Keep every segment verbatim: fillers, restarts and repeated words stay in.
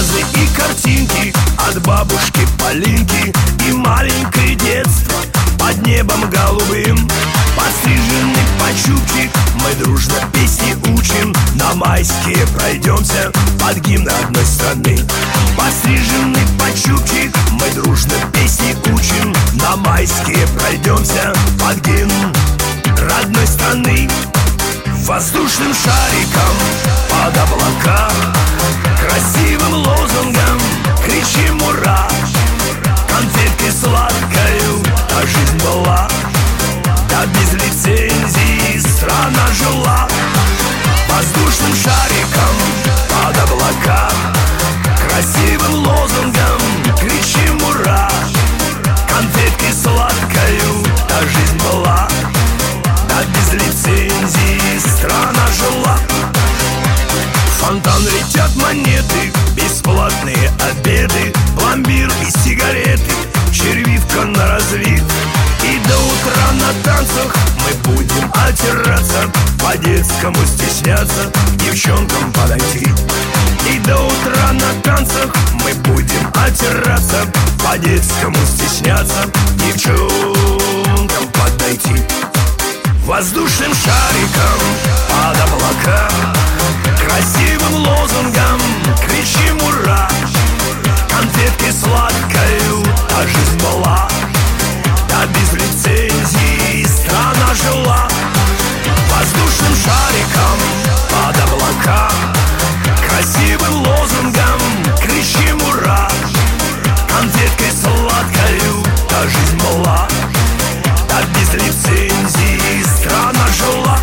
Рассказы и картинки от бабушки Полинки и маленькое детство под небом голубым. Постриженный под чубчик мы дружно песни учим. На майские пройдемся под гимн одной страны. Постриженный под чубчик мы дружно песни учим. На майские пройдемся под гимн родной страны. Воздушным шариком под облака, красивым лозунгом кричим ура. Конфеткой сладкою та жизнь была, да без лицензии страна жила. Воздушным шариком под облака, красивым лозунгом кричим ура. Конфеткой сладкою та жизнь была, да без лицензии страна жила. В фонтан летят монеты, бесплатные обеды, пломбир и сигареты, червивка на разлив. И до утра на танцах мы будем отираться, по-детскому стесняться, девчонкам подойти. И до утра на танцах мы будем отираться, по-детскому стесняться, девчонкам подойти. Воздушным шариком под облака, красивым лозунгом кричим ура. Конфеткой сладкою та жизнь была, да без лицензии страна жила. Воздушным шариком под облака, красивым лозунгом кричим ура. Конфеткой сладкою та жизнь была, да без лицензии страна жила.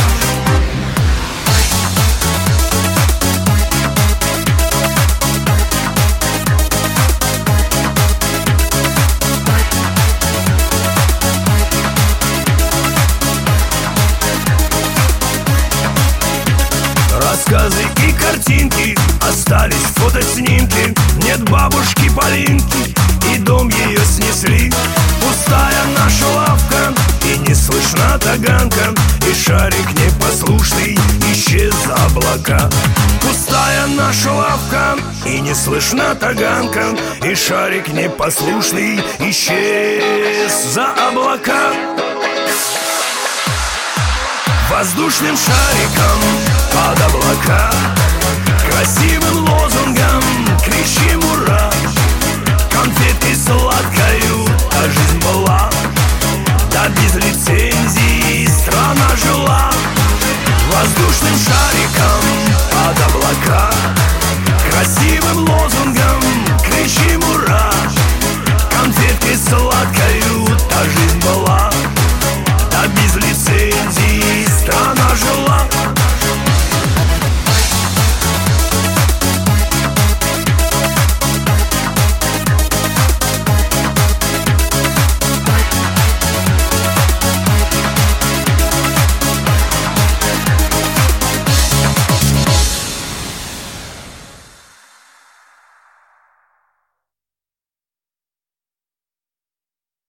Рассказы и картинки, остались фотоснимки. Нет бабушки Полинки, и дом ее снесли. Пустая наша лавка, и не слышна таганка, и шарик непослушный исчез за облака. Пустая наша лавка, и не слышна таганка, и шарик непослушный исчез за облака. Воздушным шариком под облака,